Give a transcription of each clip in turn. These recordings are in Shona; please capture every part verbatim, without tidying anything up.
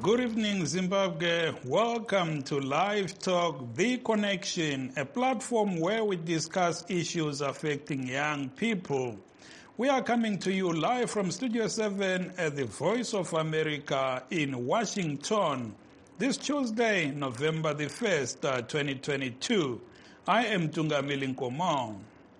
Good evening, Zimbabwe. Welcome to Live Talk, The Connection, a platform where we discuss issues affecting young people. We are coming to you live from Studio seven at the Voice of America in Washington. This Tuesday, November the first, uh, twenty twenty-two. I am Tungamili Nkomo.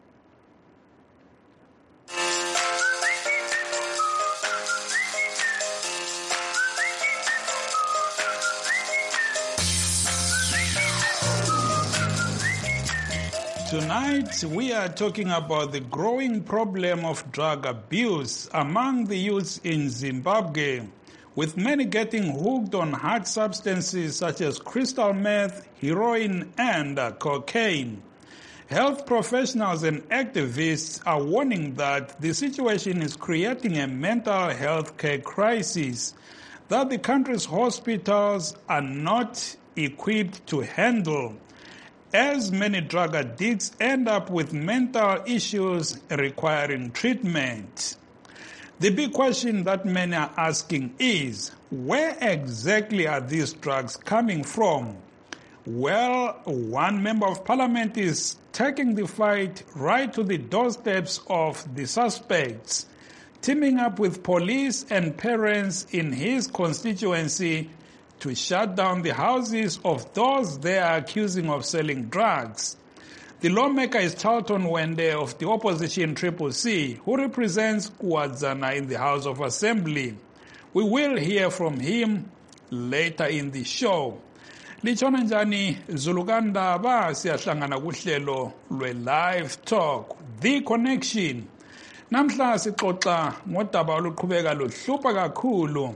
Tonight, we are talking about the growing problem of drug abuse among the youth in Zimbabwe, with many getting hooked on hard substances such as crystal meth, heroin, and uh, cocaine. Health professionals and activists are warning that the situation is creating a mental health care crisis that the country's hospitals are not equipped to handle, as many drug addicts end up with mental issues requiring treatment. The big question that many are asking is, where exactly are these drugs coming from? Well, one member of parliament is taking the fight right to the doorsteps of the suspects, teaming up with police and parents in his constituency to shut down the houses of those they are accusing of selling drugs. The lawmaker is Charlton Wende of the opposition Triple C, who represents Kuwadzana in the House of Assembly. We will hear from him later in the show. Lichona njani Zulugandaba siyahlangana kuhlelo lwe-Live Talk, The Connection. Namhla sixoxa ngodaba oluqhubeka luhlupha kakhulu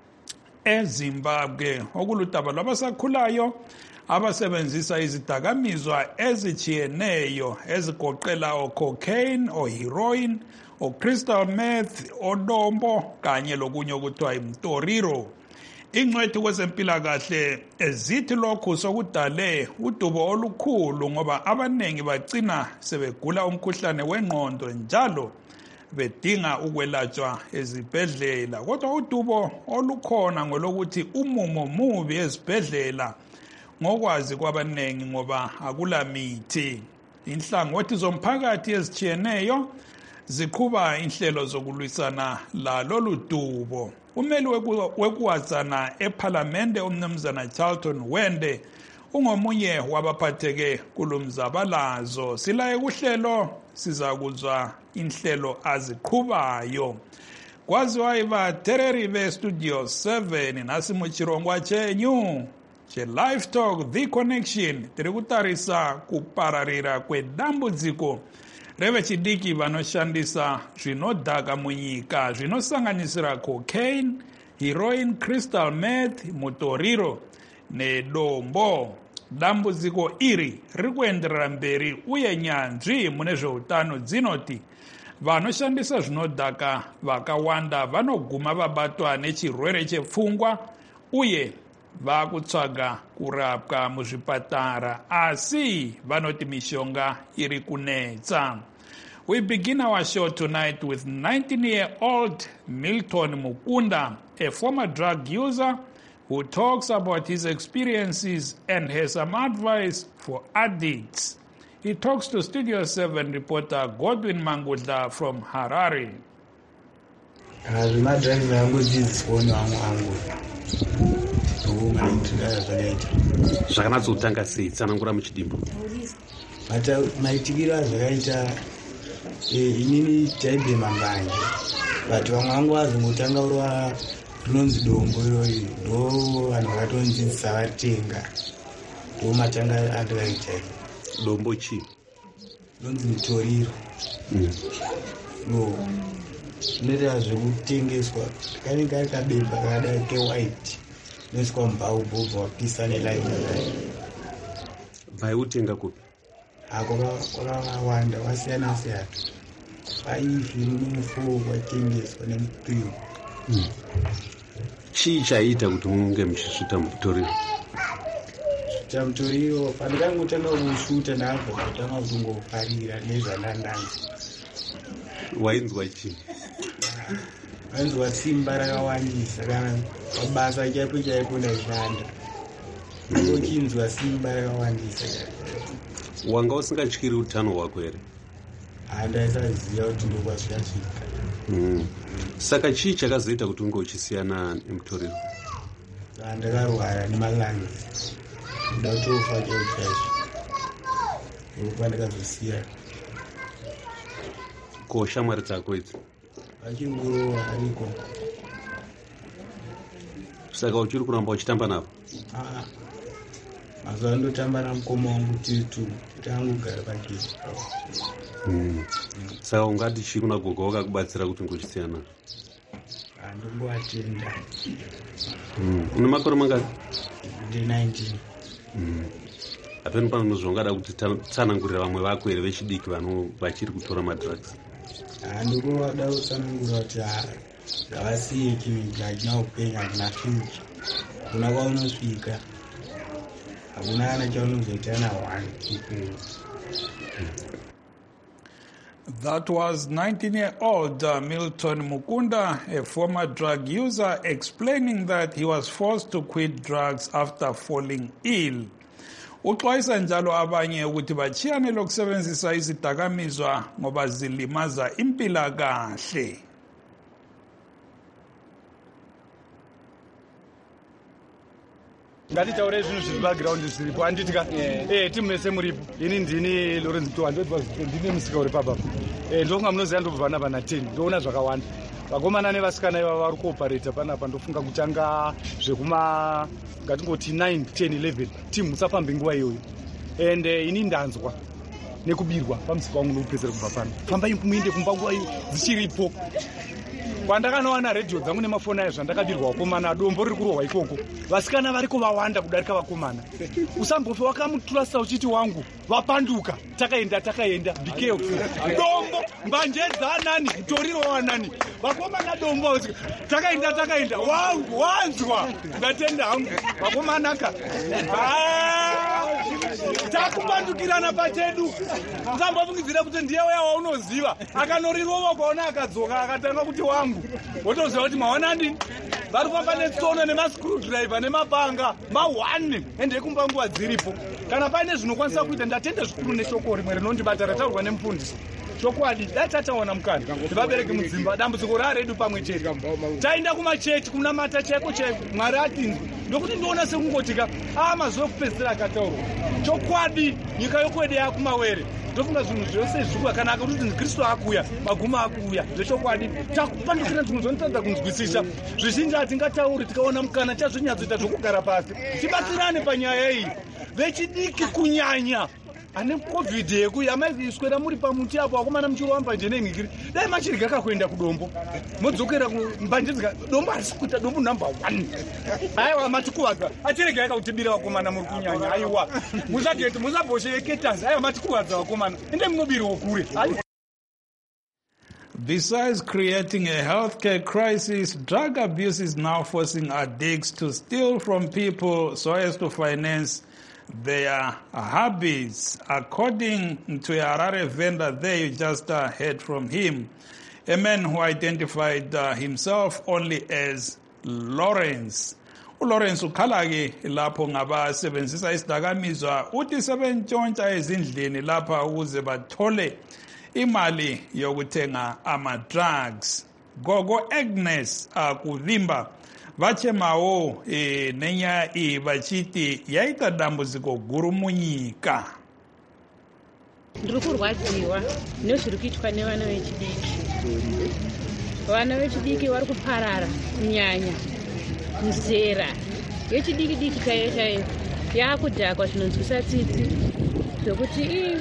eZimbabwe, okuludaba lwabasakhulayo abasebenzisa izidakamizwa ezijiyeneyo ezigoqela o-cocaine, o-heroin, o-crystal meth, odombo kanye lokunye okuthiwa imtoriro. Ingcwethi kwezempilakahle ezithi lokhu sokudale udubo olukhulu ngoba abanengi bagcina sebegula umkhuhlane wengqondo njalo bedinga ukwelatshwa ezibhedlela. Kodwa udubo olukhona ngolokuthi umumo mubi ezibhedlela ngokwazi kwabanengi ngoba akula mithi. Inhlangothi zomphakathi ezijiyeneyo ziqhuba inhlelo zokulwisana lalolu dubo. Umeli wekuwadzana ephalamende umnumzana Charlton Wende ungomunye wabaphatheke kulumzabalazo. Silaye kuhlelo sizakuzwa inhlelo aziqhubayo. Kwaziwa iba tereri be Studio seven nasimuchirongwa chenyu che Live Talk, The Connection, tiri kutarisa kupararira kwedambudziko revechidiki vanoshandisa zvinodhaka munyika zvinosanganisira cocaine, heroin, crystal meth, mutoriro nedombo. Dambudziko iri riri kuenderera mberi uye nyanzvi mune zveutano dzinoti vanoshandisa zvinodhaka vakawanda vanoguma vabatwa nechirwere chepfungwa uye vakutsvaga kurapwa muzvipatara, asi vanoti mishonga iri kunetsa. We begin our show tonight with nineteen-year-old Milton Mukunda, a former drug user who talks about his experiences and has some advice for addicts. He talks to Studio seven reporter Godwin Mangudla from Harare. Zvakanatsotanga sei tsanangura muchidimbo. Mata maitikira zvakaita inini taibhema mbanje but vamwe vangu vazongotanga urwa rinonzi dombo iroyi ndo vanhu vakatonzisa vatenga ndo matanga andikaita dombo chii rinonzi mutoriro no zvinoita zvekutengeswa kanenge ari kabemba kakadai kewhite inoiswa mubhaubhobha wapisa nelaini vaiutenga kupi ako kwakawanda wasiyana siyana faifi mufo watengeswa nemupiwo chii chaiita kuti munge muchisvuta mutoriro svuta mutoriro pandakangotanga kusvuta ndabva kutanga kuzongofarira nezvandandanzi wainzwa chii vanzwa simba rakawandisa kana mabasa chaipo chaipo ndaishanda ndochinzwa simba rakawandisa. Wanga usingatyiri utano hwako here? Handaisaziva kuti ndokwasvikasvika. Mm. Saka chii chakazoita kuti unge uchisiyana nemutoriro? Ndakarwara nemalungs, ndatofa chaipo chaizvo, ndokupa ndakazosiya. Ko shamwari dzako idzi vachingurova ariko. Saka uchiri kuramba uchitamba navo? Aa, mazuva andotamba namukoma wangu titu kuti angogara pagezi. Mm. Saka ungati chii kuna gogo wakakubatsira kuti unge uchisiyana? Handongoatenda. Mm. Une makore mangani? Ndi nineteen. Mm. Hapeno pano zvongada kuti tsanangurira vamwe vako here vechidiki vano vachiri kutora madrugs? Handikuroda kutsanangura kuti ngavasiye chinhu chachina upenyu, hakuna future. Kuna kwaunosvika hakuna kana chaunozoita na-one ikweyo. That was nineteen-year-old uh, Milton Mukunda, a former drug user, explaining that he was forced to quit drugs after falling ill. Uxwayisa njalo abanye ukuthi bachiyane lokusebenzisa izidakamizwa ngoba zilimaza impilakahle. ngatitaure zvinhu zviri background zviripo handitika eh timu mese muripo ini ndini Lawrence Mtwa ndodwa ndine musika uri papa eh ndofunga munoziva ndobva vana vana ten ndoona zvakawanda vakomana nevasikana iva vari kuoparata panapa ndofunga kutanga zvekuma ngatingoti nine ten eleven timu musafambe nguva iyoyo and uh, ini ndanzwa nekubirwa pamusika wangu nokupedzera kubva pano fambai muinde kumba nguva iyo dzichiripo kwandakanowana redhiyo dzangu nemafoni ayo zvandakabirwa vakomana dombo riri kurohwa ikoko vasikana variko vawanda kudarika vakomana usambofe wakamutrasta uchiti wangu vapanduka takaenda takaenda bikeo dombo mbanje dzanani mutoriro wanani vakomana dombo takaenda takaenda wangu wanzwa ngatenda hangu vakomana ka takupandukirana pachedu usambofungidzira kuti ndiye uya waunoziva akanorirova ukaona akadzoka akatanga kuti wangu wotoziva kuti maona ndini vari kufamba netsono nemascrewdriver nemapanga mahwane ende kumba nguva dziripo kana paine zvinokwanisa kuita ndatenda zvikuru neshoko rimwe rinondibata rataurwa nemufundisi chokwadi dai tataona mukana tivabereki mudzimba dambudziko raredu pamwe chete taenda kumachechi kunamata chaiko chaiko mwari atinzwa ndokuti ndoona sekungotika aa mazuva ekupedzisira akataurwa chokwadi nyika yokwede yakumawere ndofunga zvinhu zvose zviri kwakanaka kuti kristu akuuya maguma akuuya zvechokwadi takupandukira zvinhu zvonotadza kunzwisisa zvizhinji hatingatauri tikaona mukana chazvinyatsoita zvokugara pasi tibatsirane panyaya iyi vechidiki kunyanya ane covid yeku yamaiswera muri pamuti apo akomana muchiro wambanje nenyikiri dai machirika kakuenda kudombo modzokera kumbanje dzika dombo harisi kuita dombo number one aiwa matikuvadza achirega yakutibira vakomana muri kunyanya aiwa musageti musabhoshe yeketasi aiwa matikuvadza vakomana ende munobiri wokure. Besides creating a healthcare crisis, drug abuse is now forcing addicts to steal from people so as to finance their habits. According to a Harare vendor there, you just uh, heard from him, a man who identified uh, himself only as Lawrence. uLawrence ukhalake lapho ngabasebenzisa isidakamizwa uthi sebentshontsha ezindlini lapha ukuze bathole imali yokuthenga ama-drugs. Gogo Agnes akuvimba vachemawo e, nenya i vachiti yaita dambudziko guru munyika. Ndiri kurwadziwa nezviri kuitwa nevana vechidiki. Vana vechidiki vari kuparara kunyanya muzera yechidiki diki chaiyo chaiyo yaakudhakwa zvinonzwisa tsitsi zvokuti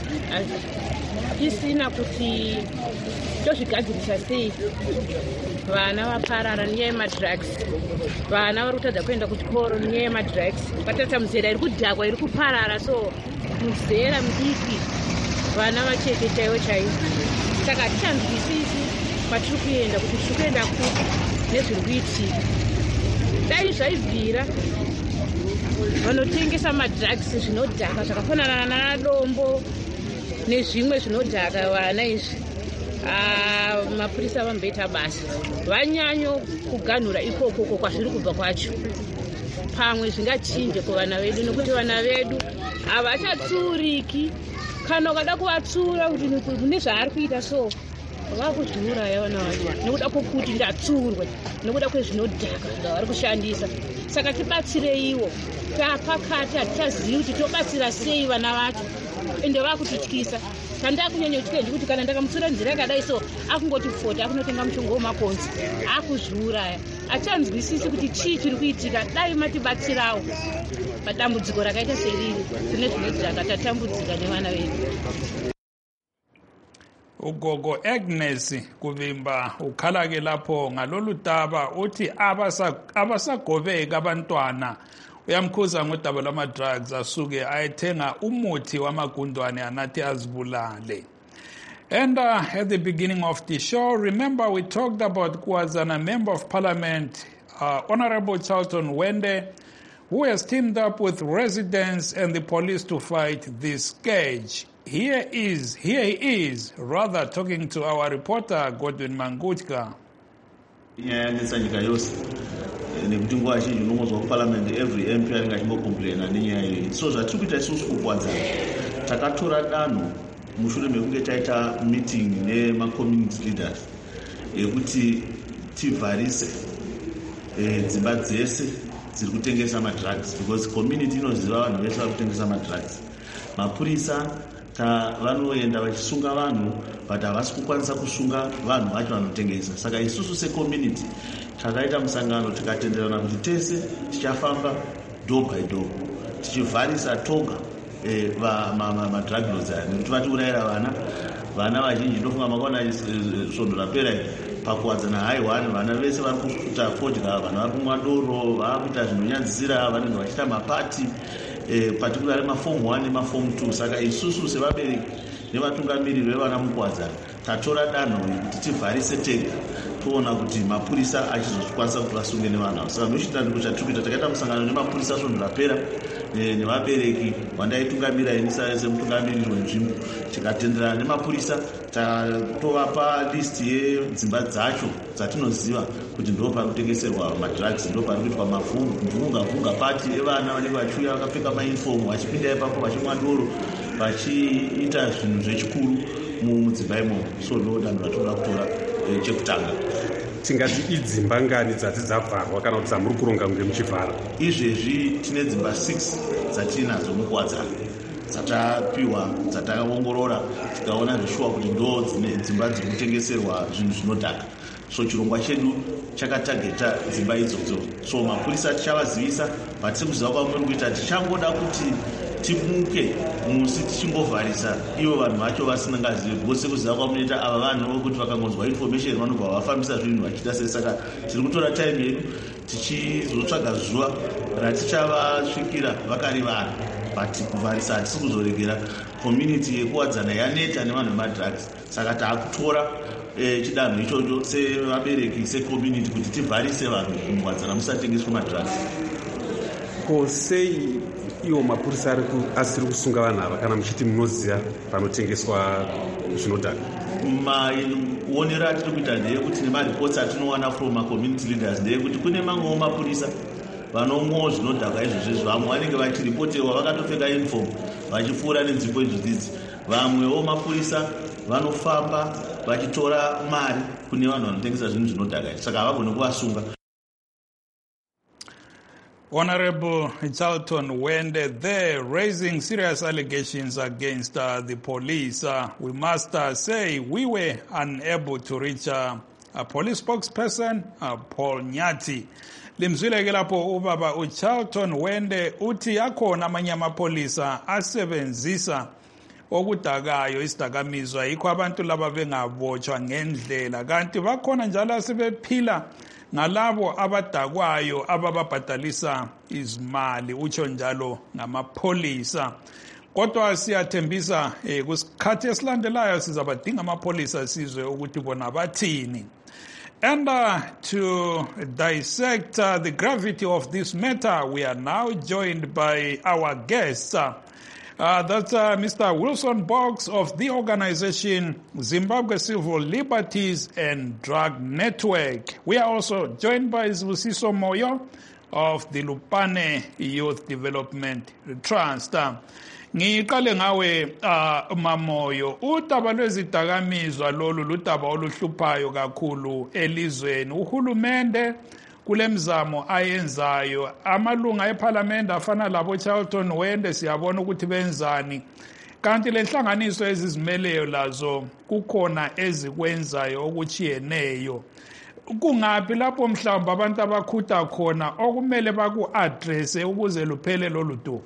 tisina kuti tozvigadzirisa sei. Vana vaparara nenyaya yemadrugs, vana vari kutadza kuenda kuchikoro nenyaya yemadrugs. Vatarisa muzera iri kudhakwa iri kuparara, so muzera mudiki vana vacheke chaivo chaivo. Saka hatichanzwisisi kwatiri kuenda kuti tiri kuenda kuti nezviri kuitika. Dai zvaibvira vanotengesa madrugs zvinodhaka zvakafanana nadombo nezvimwe zvinodhaka vana izvi mapurisa vamboita basa vanyanyo kuganhura ikoko kwazviri kubva kwacho pamwe zvingachinje kuvana vedu nekuti vana vedu havachatsiuriki kana ukada kuvatsiura kuti kune zvaari kuita so vakuzviuraya vana vacho nekuda kwokuti ndatsiurwe nekuda kwezvinodhaka zvavari kushandisa. Saka tibatsireiwo tapakati hatichazivi kuti tobatsira sei vana vacho ende vakutityisa. Tandakunyanyotya ndikuti kana ndakamutsura nzira yakadai so akungoti fota akunotenga mushonga wemakonzi akuzviuraya. Hachanzwisisi kuti chii chiri kuitika. Dai matibatsirawo padambudziko rakaita seriri tine zvinodhaka tatambudzika nevana vedu. Ugogo Agnes Kuvimba ukhala ke lapho ngalolu daba uthi abasagobeka abantwana uyamkhuza ngodaba lwama drugs asuke ayethenga umuthi wamagundwane anathi azibulale. And uh, at the beginning of the show, remember we talked about Kwazana Member of Parliament, uh, Honorable Charlton Wende, who has teamed up with residents and the police to fight this scourge. Here is, here he is, rather talking to our reporter Godwin Mangutka. Yeah, nekuti nguva zhinji unomuzwa kuparliament every M P anenge achingocomplaina nenyaya iyi. So zvatiri kuita isusu kukwadzana takatora danho mushure mekunge taita meeting nemacommunity leaders yekuti tivharise dzimba dzese dziri kutengesa madrugs because community inoziva vanhu vese vari kutengesa madrugs. Mapurisa vanoenda vachisunga vanhu but havasi kukwanisa kusunga vanhu vacho vanotengesa. Saka isusu secommunity takaita musangano tikatenderana kuti tese tichafamba door by door tichivharisa toga madrug lords aya nekuti vatiurayira vana vana vazhinji ndofunga makaona svondo rapera pakuwadzana haiwani vana vese vari kuita fodya vanhu vari kumwa doro vari kuita zvinonyadzisira vanenge vachiita mapati particularly maform one nemaform two. Saka isusu sevabereki nevatungamiriri vevana mukuwadzana tatora danho kuti tivharise tega toona kuti mapurisa achizokwanisa kuti vasunge nevana. Saka nochita ndiko chatiri kuita. Takaita musangano nemapurisa svondo rapera nevabereki vandaitungamira ini semutungamiriri wenzvimbo tikatenderana nemapurisa tatovapa list yedzimba dzacho dzatinoziva kuti ndo pari kutengeserwa madrugs, ndo pari kuitwa mavhunga pati evana vanenge vachiuya vakapfeka mauniform vachipinda ipapo vachimwa doro vachiita zvinhu zvechikuru mudzimba imomo. So ndo danho ratoda kutora chekutanga. Tingati idzimba ngani dzati dzabvarwa kana kuti dzamuri kuronga kunge muchivhara? Izvezvi tine dzimba six dzatinadzo mukuwadzana dzatapiwa dzatakaongorora tikaona zvishuwa kuti ndo dzine dzimba dziri kutengeserwa zvinhu zvinodhaka. So chirongwa chedu chakatageta dzimba idzodzo. So mapurisa tichavazivisa but sekuziva kwamuri kuita tichangoda kuti timuke musi tichingovharisa ivo vanhu vacho vasina ngazivi because sekuziva kwamunoita ava vanhu vokuti vakangonzwa information vanobva vafambisa zvinhu vachiita sei. Saka tiri kutora time yedu tichizotsvaga zuva ratichavasvikira vakari vanhu but kuvharisa hatisi kuzoregera. Community yekuwadzana yaneta nevanhu vemadrugs. Saka taakutora chidanho ichocho sevabereki secommunity kuti tivharise vanhu mukuwadzana musatengeswa madrugs. Ko sei iwo mapurisa asiri kusunga vanhu ava kana muchiti munoziva panotengeswa zvinodhaka? Maonero atiri kuita ndeyekuti nemaripoti atinowana from macommunity leaders ndeyekuti kune mamwewo mapurisa vanomwawo zvinodhaka izvozvezvo. Vamwe vanenge vachiripotewa vakatopfeka uniform vachipfuura nenzvimbo izvodzidzi. Vamwewo mapurisa vanofamba vachitora mari kune vanhu vanotengesa zvinhu zvinodhaka. Saka havagone kuvasunga. Honorable Charlton Wende there raising serious allegations against uh, the police. Uh, we must uh, say we were unable to reach uh, a police spokesperson, uh, Paul Nyati. Limzwile ke lapho ubaba uCharlton Wende uthi akhona amanye amapolisa asebenzisa okudakayo isidakamizwa yikho abantu laba bengabotshwa ngendlela, kanti bakhona njalo asebephila ngalabo abadakwayo abababhadalisa izimali, utsho njalo ngamapolisa. Kodwa siyathembisa eh, kusikhathi esilandelayo sizabadinga amapolisa sizwe ukuthi bona bathini. And uh, to dissect uh, the gravity of this matter, we are now joined by our guests. Uh, Uh, that's uh, Mister Wilson Boggs of the organization Zimbabwe Civil Liberties and Drug Network. We are also joined by Zibusiso Moyo of the Lupane Youth Development Trust. Ngiqale ngawe uh, Mamoyo, udaba lwezidakamizwa lolu ludaba oluhluphayo kakhulu elizweni. Uhulumende kule mzamo ayenzayo, amalunga eParliament afana labo Charlton Wende siyabona ukuthi benzani, kanti lenhlanganiso ezizimeleyo lazo kukhona ezikwenzayo okuchiyeneyo. Kungaphi lapho mhlawumbe abantu abakhutha khona okumele baku-addresse ukuze luphele lolu dubo?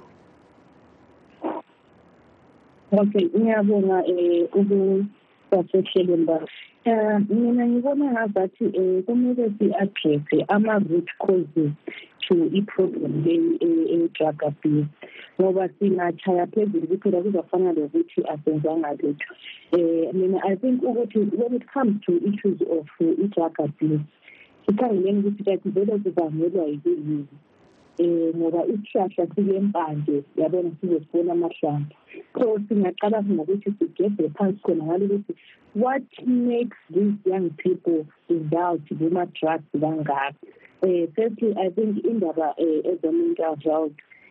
Okay, ngiyabonga eh ukusasehlelo mba. Eh mina ngibona ngathi eh kumele si-addresse ama-root causes to i-problem le-drug abuse, ngoba singachaya phezulu kuphela kuzafana lokuthi asenzanga lutho. Eh mina I think ukuthi when it comes to issues of i-drug abuse, sikhangeleni ukuthi kathi vele kubangelwa yini. Eh ngoba isihlahla silempande yabona sizosibona amahlamvu. So singaqala ngokuthi sigebhe phansi khona ngalo ukuthi what makes these young people indulge kuma-drugs kangaka. Uh, firstly, I think indaba uh, as a mental health,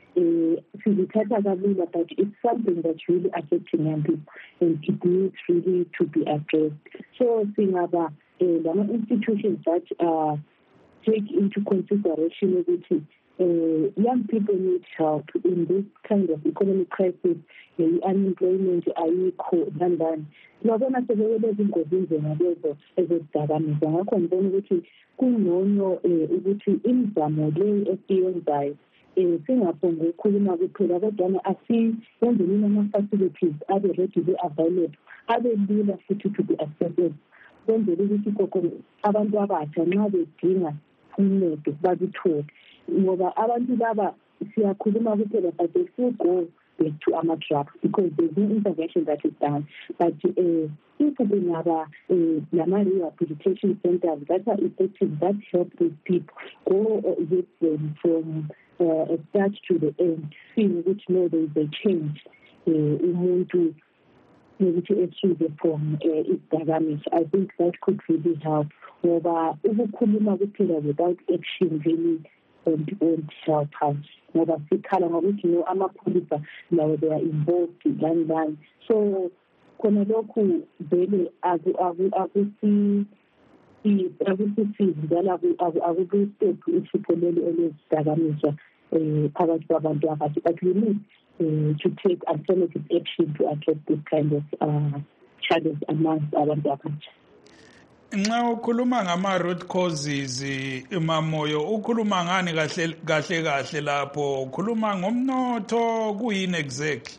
sizithatha kalula, but it's something that's really affecting young people and it needs really to be addressed. So singaba lama institutions that uh, take into consideration ukuthi Uh, young people need help in this kind of economic crisis. The unemployment ayikho dandani. Labona sebele izingozini zenalezo ezidakamizwa. Ngakho ngibona ukuthi kungcono ukuthi imizamo le esiyenzayo eh singaphonga ukukhuluma kuphela kodwa asiyenzeni ama-facilities abe readily available, abe lula futhi to be accessible. Kwenzela ukuthi koko abantu abatsha nxa bedinga uncedo bakuthole. Ngoba abantu laba siyakhuluma kuphela but they still go back to ama-drugs because there's no intervention that is done. But uh, if we have uh, rehabilitation centers that are effective, that help these people go with them from uh, a start to the end, seeing which know there is a change. Umuntu ukuthi eshize from isidakamizwa. I think that could really help. Ngoba ukukhuluma kuphela without action really and won't help us. Ngoba sikhala ngokuthi no amapholisa lawo they are involved in that. So khona lokhu vele akusi akusi njalo akubustep isipho leli elezidakamizwa phakathi kwabantu abathi, but we need uh, to take alternative action to address this kind of uh, challenge amongst abantu abatsha. Nxa ukhuluma ngama-root causes Mamoyo, ukhuluma ngani kahle kahle kahle lapho? Ukhuluma ngomnotho kuyini exactly?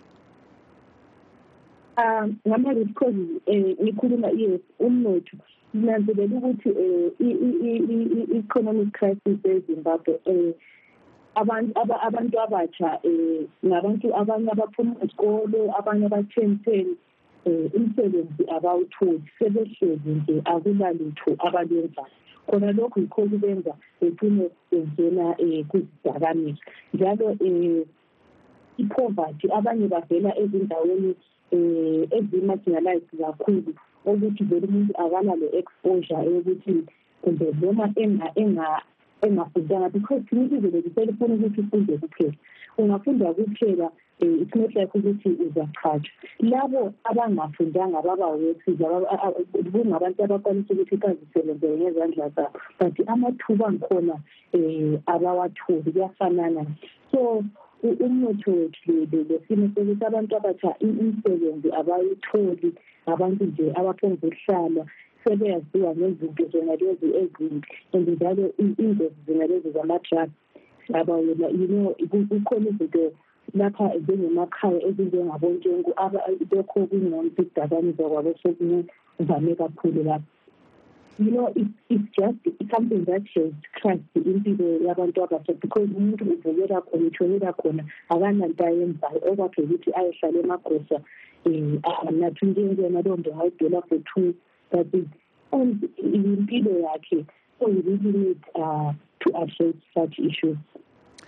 Um, ngama-root causes ngikhuluma yes umnotho. Nanzelela ukuthi i-economic crisis eZimbabwe abantu abantu abatsha ngabantu abanye abaphuma esikole, abanye abathenteni umsebenzi abawutholi, sebehlezi nje akulalutho abalenzayo. Khona lokho yikho kubenza begcine bengena kuzidakamizwa. Njalo i-poverty, abanye bavela ezindaweni ezi-marginalized kakhulu ukuthi vele umuntu akanalo-exposure yokuthi kumbe noma engafundanga, because thina izolo ziselifuna ukuthi ufunde kuphela. Ungafunda kuphela it's not like ukuthi uzaqhatshwa. Labo abangafundanga babawesiza kungabantu abakwanisa ukuthi bazisebenzele ngezandla zabo, but amathuba ngikhona abawatholi kuyafanana. So umnotho wethu lesimo sokuthi abantu abatsha imisebenzi abayitholi, abantu nje abaphonza ukuhlala sebeyaziwa ngezinto zonalezi ezimbi and njalo ingozi zinalezi zama-drugs abawela, you know, kukhona izinto lapha njengemakhaya ezinjengabontshengu lokho kungcono isidakamizwa kwabo sokuvame kakhulu lapha. You know, it, it's just something that has crushed impilo yabantu abasha, because umuntu uvukela khona utshonela khona akananto ayenzayo okwakhe ukuthi ayehlala emagosa nathi njengena leyo nto ngayidela for two that is and impilo yakhe. So we really need uh, to address such issues.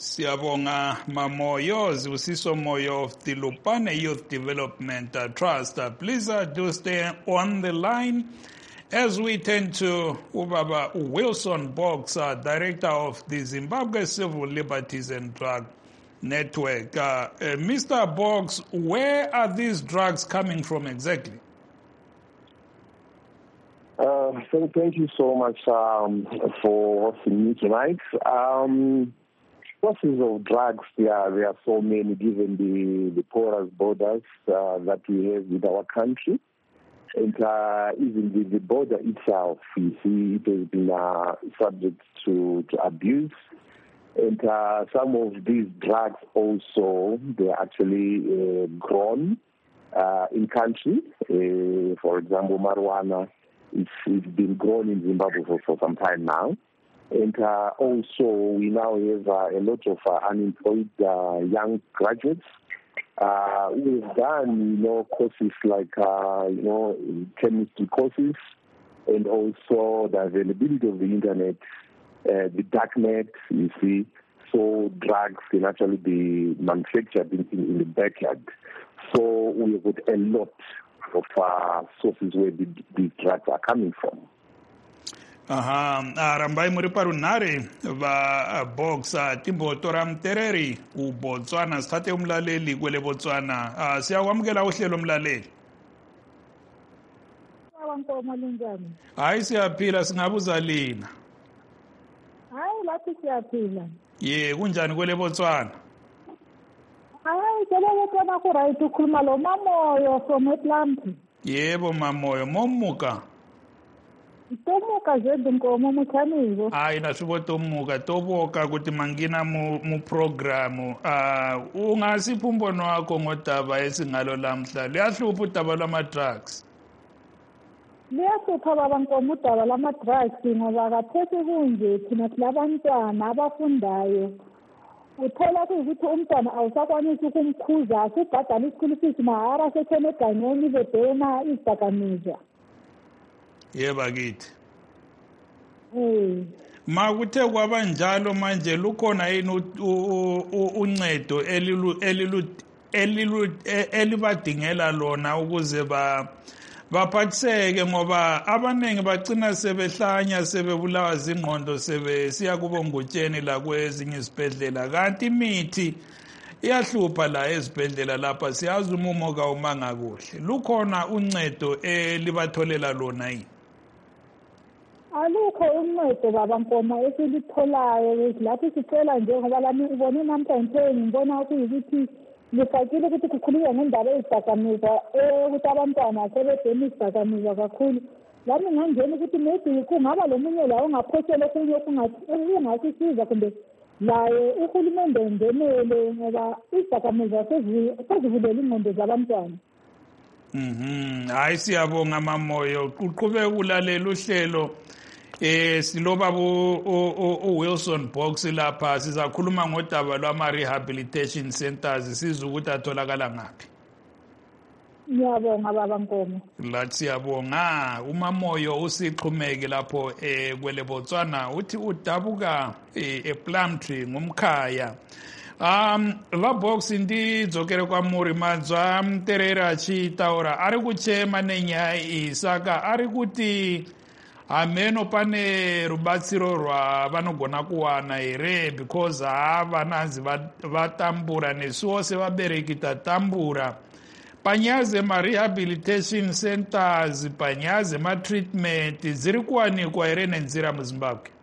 Siyabonga Mamoyo, Zibusiso Moyo of the Lupane Youth Development uh, Trust. Uh, please uh, do stay on the line as we turn to Ubaba Wilson Boggs, uh, Director of the Zimbabwe Civil Liberties and Drug Network. Uh, uh, Mister Boggs, where are these drugs coming from exactly? Uh, so thank you so much um, for hosting me tonight. Um, sources of drugs, there are, there are so many given the, the porous borders uh, that we have with our country. And uh, even the, the border itself, you see, it has been uh, subject to, to abuse. And uh, some of these drugs also, they're actually uh, grown uh, in country. Uh, for example, marijuana, it's, it's been grown in Zimbabwe for, for some time now. And uh, also, we now have uh, a lot of uh, unemployed uh, young graduates. Uh, we've done, you know, courses like, uh, you know, chemistry courses, and also the availability of the internet, uh, the darknet, you see. So drugs can actually be manufactured in, in, in the backyard. So we've got a lot of uh, sources where the, the drugs are coming from. Aha, arambai muri parunare va box timbotora mtereri u Botswana sithathe umlaleli kwele Botswana. Ah siyakwamukela uhlelo umlaleli. Wankomo linjani? Hayi siyaphila, singabuza lina. Hayi lathi siyaphila. Ye kunjani kwele Botswana? Hayi kelele kona ku right ukhuluma lo Mamoyo from Atlantic. Yebo Mamoyo, momuka. Tomuka zedwe nkomo muthanizo. Hayi na swi tomuka toboka kuti mangina mu, mu program. Ah uh, ungasiphi umbono wakho ngodaba esingalo lamhla? Liyahlupha udaba lwama drugs. Liyahlupha baba nkomo udaba lwama drugs ngoba kaphethe kunje thina silabantwana abafundayo. Uthola ukuthi umntwana awusakwanisi ukumkhuza, asibhadala isikole fees mahara sethene egangeni bedena izidakamizwa. Yeba kithi. Eh. Makuthe kwabanjalo manje lukhona yini uncedo elilu elilu elilu elibadingela lona ukuze ba baphathiseke ngoba abanengi bagcina sebehlanya sebebulawa zingqondo sebe siya kubongotsheni la kwezinye izibhedlela kanti imithi iyahlupha la ezibhedlela lapha siyazi umumo ka umanga kuhle. Lukhona uncedo elibatholela lona yini? Alukho uncedo baba nkomo esilitholayo lathi sicela nje ngoba lami ubone namhlanje ngibona ukuthi ngifakile ukuthi kukhulunywa ngendaba ezidakamizwa ukuthi abantwana sebedeni izidakamizwa kakhulu. Lami ngangena ukuthi maybe kungaba lomunye la ongaphosela okunye okungasisiza kumbe laye uhulumende ngenele ngoba izidakamizwa sezivulela ingqondo zabantwana. Mhm, hayi siyabonga Mamoyo, uqhubeka ulalela uhlelo. Eh siloba u Wilson Boggs lapha sizakhuluma ngodaba lwama rehabilitation centers siza ukuthi atholakala ngaphi. Ngiyabonga baba Nkomo. Lathi siyabonga uMamoyo usiqhumeke lapho eh kwele Botswana uthi udabuka e Plumtree ngumkhaya. Um la box ndi dzokere kwa muri manzwa mterera chitaura ari kuchema nenyaya isaka ari kuti ameno pane rubatsiro rwa vanogona kuwana here because havananzi vatambura nesuwo sevabereki tatambura panyaya dzema-rehabilitation centers panyaya dzema-treatment dziri kuwanikwa here nenzira muzimbabwe.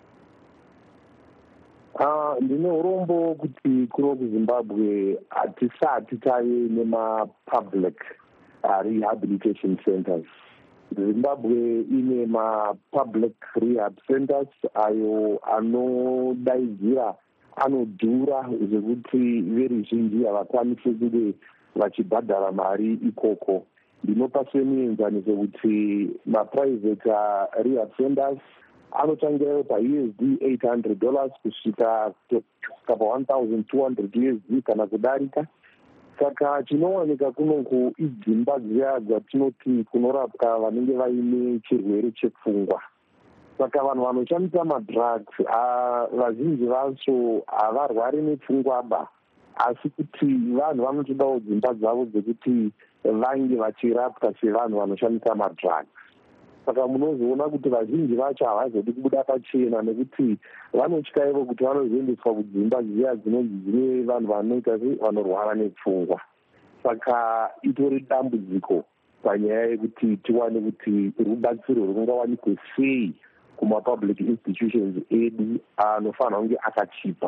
Uh, ndine urombo kuti kuno kuzimbabwe hatisati tave nema-public uh, rehabilitation centers. Zimbabwe ine ma-public rehab centers ayo anodaidzira anodhura zvekuti veruzhinji havakwanisi kunge vachibhadhara mari ikoko. Ndinopa semuenzaniso kuti ma-private uh, rehab centers anotangira pa U S D eight hundred dollars kusvika kapa one thousand two hundred U S D kana kudarika. Saka chinowanika kunoku idzimba dziya dzatinoti kunorapwa vanenge vaine chirwere chepfungwa. saka vanhu vanoshandisa madrugs vazhinji vacho havarwari nepfungwaba, asi kuti vanhu vanotodawo dzimba dzavo dzekuti vange vachirapwa sevanhu vanoshandisa madrugs. Saka munozoona kuti vazhinji vacho havazodi kubuda pachena nekuti vanotya ivo kuti vanozoendeswa kudzimba dziya dzinonzi dzine vanhu vanoita vanorwara nepfungwa. Saka itori dambudziko panyaya yekuti tiwane kuti rubatsiro rungawanikwe sei kuma-public institutions edu anofanira kunge akachipa.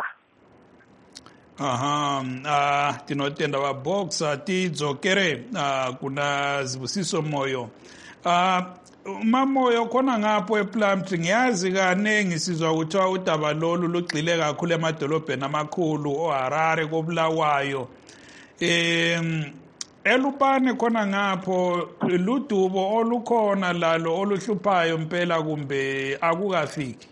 Aha, uh, tinotenda vaBoxer tidzokere uh, kuna Zibusiso Moyo. Uh, Mamoyo khona ngapho ePlumtree ngiyazi kanengi sizwa kuthiwa udaba lolu lugxile kakhulu emadolobheni amakhulu oHarare koBulawayo. Em Elupane khona ngapho ludubo olukhona lalo oluhluphayo impela kumbe akukafiki?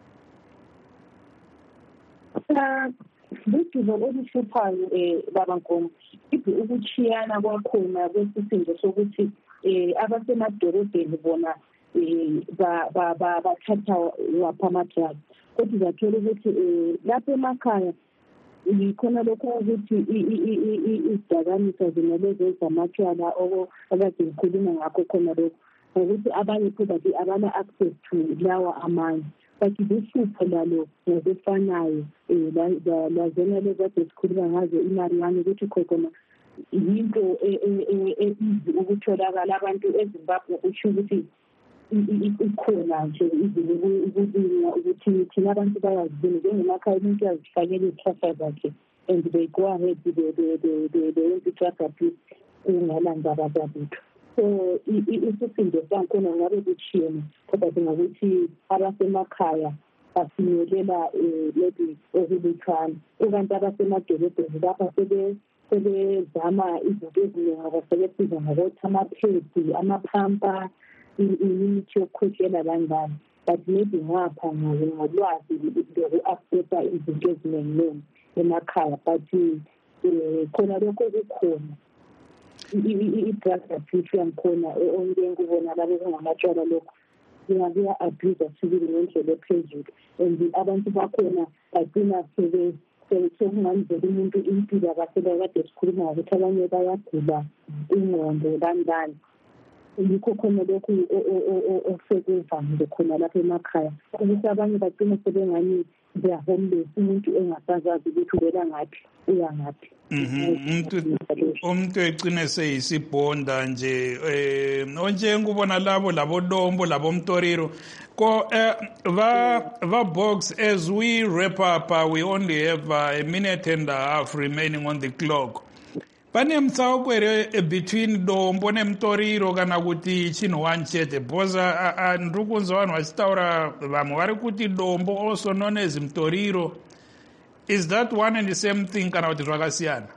Ludubo oluhluphayo eh baba Nkomo ithi ukuchiyana kwakhona kwesisindo sokuthi eh abasemadolobheni bona eh ba ba bathatha wapha amadrugs, kodwa zathola ukuthi eh lapha emakhaya ikhona lokho ukuthi izidakamizwa zinalezo zamatshwala okade ngikhuluma ngakho khona lokho ukuthi abanye probably abana access to lawa amanye, but luhlupho lalo ngokufanayo um lazona lezi kade sikhuluma ngazo imarijuana ukuthi khona yinto easy ukutholakala abantu eZimbabwe, kusho ukuthi ikhona nje izinto ukuthi thina abantu bayazibona njengemakhaya umuntu yazifakela izihlahla zakhe and they go ahead they trust abuse kungalandaba zabutho. So isisindo sankhona ngabe kuchiyene, kodwa singakuthi abasemakhaya bafinyelela maybe okuluthwana, ukanti abasemadolobheni lapha sebezama izinto eziningi, abasebesiza ngokutha amaphedi, amaphampa, imithi yokukhwehlela kanjani, but maybe ngapha ngolwazi loku-accessa izinto eziningi emakhaya, but khona lokho kukhona i-drug abuse yankhona onke ngibona labo kungamatshwala lokho kuya-abuse sibili ngendlela ephezulu, and abantu bakhona bagcina sekunganzela umuntu impilo abasela kade sikhuluma ngokuthi abanye bayagula ingqondo kanjani. Yikho khona lokhu osekuvamile khona lapha emakhaya ukuthi abanye bagcina sebengani they are homeless, umuntu engasazazi ukuthi uvela ngaphi uya ngaphi. Umuntu egcine seyisibhonda nje eh onje ngubona labo labodombo labomtoriro ko va va Box. As we wrap up, uh, we only have uh, a minute and a half remaining on the clock. Pane mtsakwere between dombo nemtoriro kana kuti chinhu one chete, because ndiri kunzwa vanhu vachitaura vamwe vari kuti dombo also known as mtoriro. Is that one and the same thing kana kuti zvakasiyana?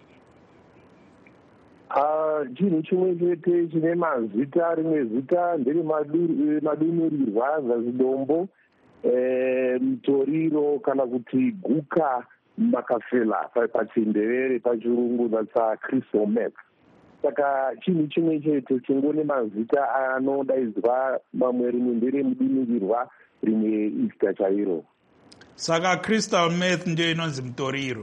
Chinhu chimwe chete chine mazita, rimwe zita ndere madumirirwa zazidombo, mutoriro kana kuti guka makafela pachindevere pachirungu, that's a crystal meth. Saka chinhu chimwe chete chingone mazita anodaidzwa, mamwe rimwe ndere mudumirirwa, rimwe isita chairo. Saka crystal meth ndio inonzi mutoriro.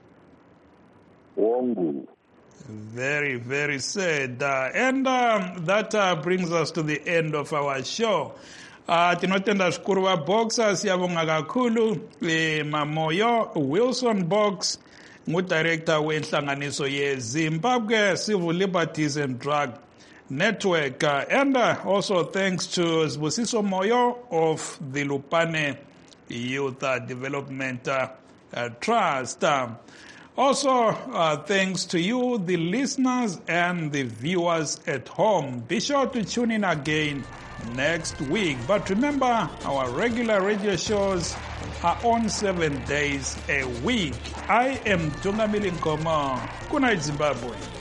Wongu. Very, very sad. Uh, and um, that uh, brings us to the end of our show. Uh, tinotenda shukuru wa Boxer siyabonga kakhulu Mamoyo Wilson Box, ngu-director wenhlanganiso ye-Zimbabwe Civil Liberties and Drug Network. Uh, and uh, also thanks to Zibusiso Moyo of the Lupane Youth uh, Development uh, uh, Trust. Uh, Also, uh, thanks to you, the listeners and the viewers at home. Be sure to tune in again next week. But remember, our regular radio shows are on seven days a week. I am Tungamili Nkomo. Good night, Zimbabwe.